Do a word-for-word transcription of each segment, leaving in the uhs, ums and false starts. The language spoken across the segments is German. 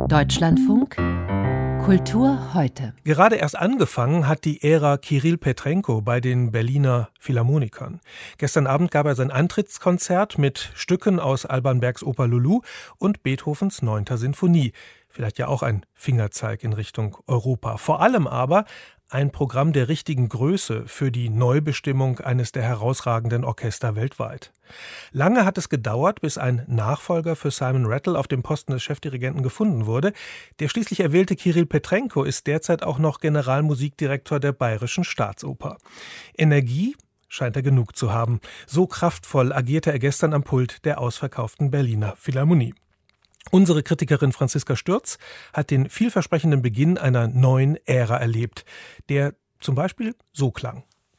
Deutschlandfunk Kultur heute. Gerade erst angefangen hat die Ära Kirill Petrenko bei den Berliner Philharmonikern. Gestern Abend gab er sein Antrittskonzert mit Stücken aus Alban Bergs Oper Lulu und Beethovens Neunter Sinfonie. Vielleicht ja auch ein Fingerzeig in Richtung Europa. Vor allem aber ein Programm der richtigen Größe für die Neubestimmung eines der herausragenden Orchester weltweit. Lange hat es gedauert, bis ein Nachfolger für Simon Rattle auf dem Posten des Chefdirigenten gefunden wurde. Der schließlich erwählte Kirill Petrenko ist derzeit auch noch Generalmusikdirektor der Bayerischen Staatsoper. Energie scheint er genug zu haben. So kraftvoll agierte er gestern am Pult der ausverkauften Berliner Philharmonie. Unsere Kritikerin Franziska Stürz hat den vielversprechenden Beginn einer neuen Ära erlebt, der zum Beispiel so klang.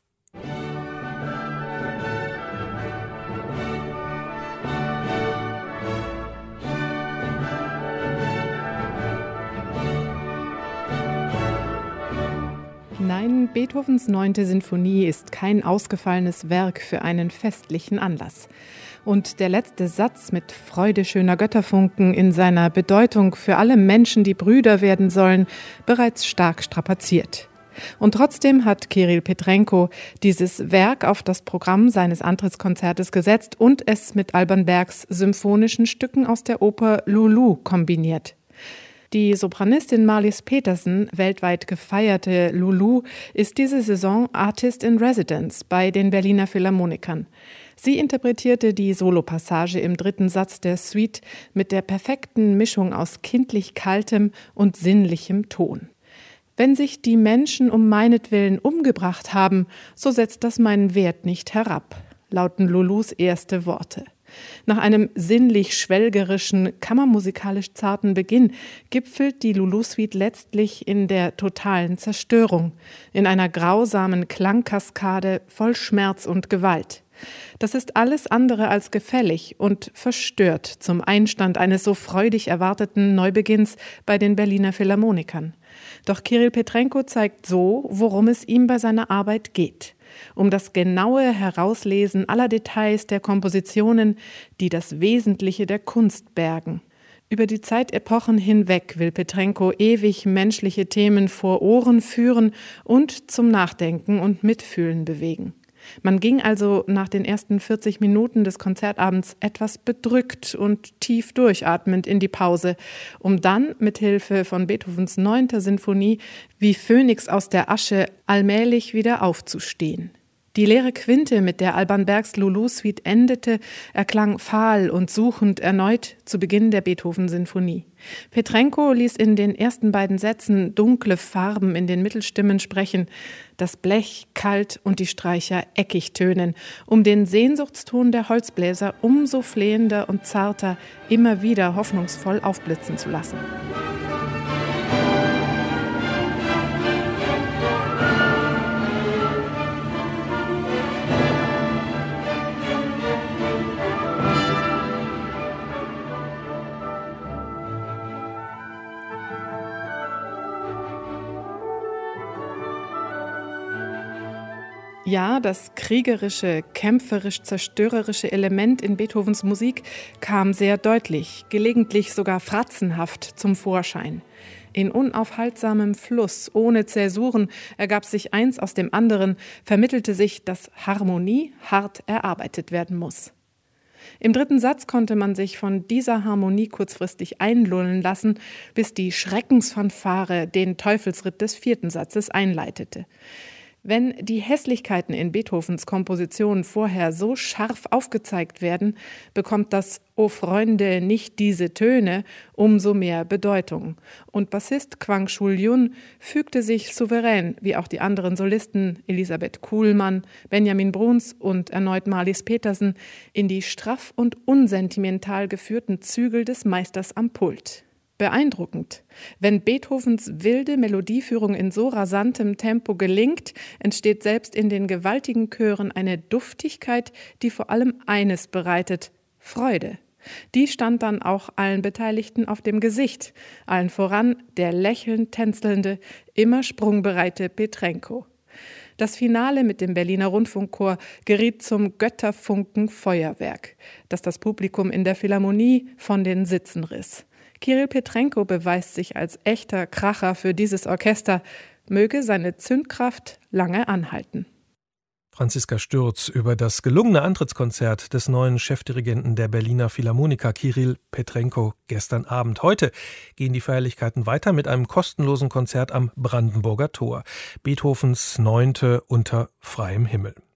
Nein, Beethovens Neunte Sinfonie ist kein ausgefallenes Werk für einen festlichen Anlass. Und der letzte Satz mit Freude schöner Götterfunken in seiner Bedeutung für alle Menschen, die Brüder werden sollen, bereits stark strapaziert. Und trotzdem hat Kirill Petrenko dieses Werk auf das Programm seines Antrittskonzertes gesetzt und es mit Alban Bergs symphonischen Stücken aus der Oper Lulu kombiniert. Die Sopranistin Marlies Petersen, weltweit gefeierte Lulu, ist diese Saison Artist in Residence bei den Berliner Philharmonikern. Sie interpretierte die Solopassage im dritten Satz der Suite mit der perfekten Mischung aus kindlich kaltem und sinnlichem Ton. Wenn sich die Menschen um meinetwillen umgebracht haben, so setzt das meinen Wert nicht herab, lauten Lulus erste Worte. Nach einem sinnlich-schwelgerischen, kammermusikalisch zarten Beginn gipfelt die Lulu-Suite letztlich in der totalen Zerstörung, in einer grausamen Klangkaskade voll Schmerz und Gewalt. Das ist alles andere als gefällig und verstört zum Einstand eines so freudig erwarteten Neubeginns bei den Berliner Philharmonikern. Doch Kirill Petrenko zeigt so, worum es ihm bei seiner Arbeit geht. Um das genaue Herauslesen aller Details der Kompositionen, die das Wesentliche der Kunst bergen. Über die Zeitepochen hinweg will Petrenko ewig menschliche Themen vor Ohren führen und zum Nachdenken und Mitfühlen bewegen. Man ging also nach den ersten vierzig Minuten des Konzertabends etwas bedrückt und tief durchatmend in die Pause, um dann mit Hilfe von Beethovens Neunter Sinfonie wie Phönix aus der Asche allmählich wieder aufzustehen. Die leere Quinte, mit der Alban Bergs Lulu-Suite endete, erklang fahl und suchend erneut zu Beginn der Beethoven-Sinfonie. Petrenko ließ in den ersten beiden Sätzen dunkle Farben in den Mittelstimmen sprechen, das Blech kalt und die Streicher eckig tönen, um den Sehnsuchtston der Holzbläser umso flehender und zarter immer wieder hoffnungsvoll aufblitzen zu lassen. Ja, das kriegerische, kämpferisch-zerstörerische Element in Beethovens Musik kam sehr deutlich, gelegentlich sogar fratzenhaft zum Vorschein. In unaufhaltsamem Fluss, ohne Zäsuren, ergab sich eins aus dem anderen, vermittelte sich, dass Harmonie hart erarbeitet werden muss. Im dritten Satz konnte man sich von dieser Harmonie kurzfristig einlullen lassen, bis die Schreckensfanfare den Teufelsritt des vierten Satzes einleitete. Wenn die Hässlichkeiten in Beethovens Kompositionen vorher so scharf aufgezeigt werden, bekommt das »O Freunde, nicht diese Töne« umso mehr Bedeutung. Und Bassist Kwang Chul-yun fügte sich souverän, wie auch die anderen Solisten Elisabeth Kuhlmann, Benjamin Bruns und erneut Marlies Petersen, in die straff und unsentimental geführten Zügel des Meisters am Pult. Beeindruckend. Wenn Beethovens wilde Melodieführung in so rasantem Tempo gelingt, entsteht selbst in den gewaltigen Chören eine Duftigkeit, die vor allem eines bereitet: Freude. Die stand dann auch allen Beteiligten auf dem Gesicht, allen voran der lächelnd tänzelnde, immer sprungbereite Petrenko. Das Finale mit dem Berliner Rundfunkchor geriet zum Götterfunken-Feuerwerk, das das Publikum in der Philharmonie von den Sitzen riss. Kirill Petrenko beweist sich als echter Kracher für dieses Orchester. Möge seine Zündkraft lange anhalten. Franziska Stürz über das gelungene Antrittskonzert des neuen Chefdirigenten der Berliner Philharmoniker Kirill Petrenko gestern Abend. Heute gehen die Feierlichkeiten weiter mit einem kostenlosen Konzert am Brandenburger Tor. Beethovens Neunte unter freiem Himmel.